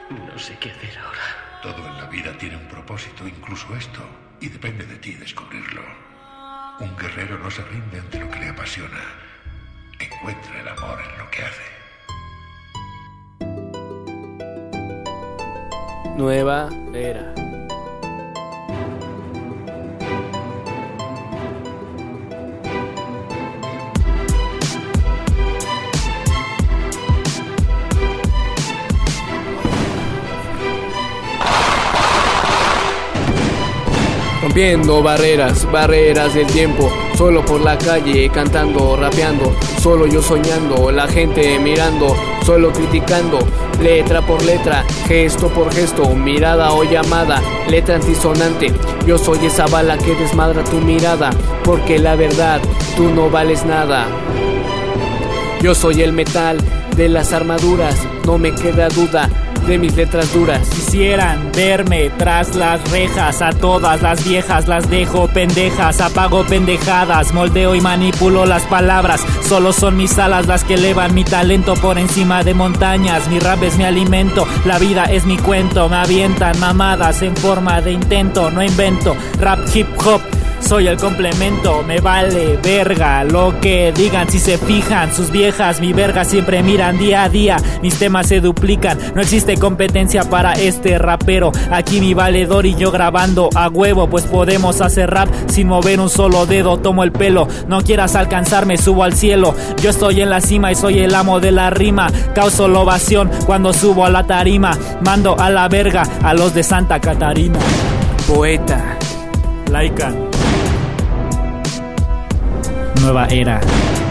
No sé qué hacer ahora. Todo en la vida tiene un propósito, incluso esto, y depende de ti descubrirlo. Un guerrero no se rinde ante lo que le apasiona. Encuentra el amor en lo que hace. Nueva era. Rompiendo barreras, barreras del tiempo. Solo por la calle, cantando, rapeando. Solo yo soñando, la gente mirando. Solo criticando, letra por letra, gesto por gesto, mirada o llamada, letra antisonante. Yo soy esa bala que desmadra tu mirada, porque la verdad, tú no vales nada. Yo soy el metal de las armaduras, no me queda duda de mis letras duras. Quisieran verme tras las rejas, a todas las viejas las dejo pendejas, apago pendejadas, moldeo y manipulo las palabras. Solo son mis alas las que elevan mi talento por encima de montañas. Mi rap es mi alimento, la vida es mi cuento. Me avientan mamadas en forma de intento, no invento rap hip hop. Soy el complemento, me vale verga lo que digan. Si se fijan, sus viejas, mi verga siempre miran día a día. Mis temas se duplican, no existe competencia para este rapero. Aquí mi valedor y yo grabando a huevo, pues podemos hacer rap sin mover un solo dedo. Tomo el pelo, no quieras alcanzarme, subo al cielo. Yo estoy en la cima y soy el amo de la rima. Causo la ovación cuando subo a la tarima. Mando a la verga a los de Santa Catarina. Poeta. Laican. Nueva era.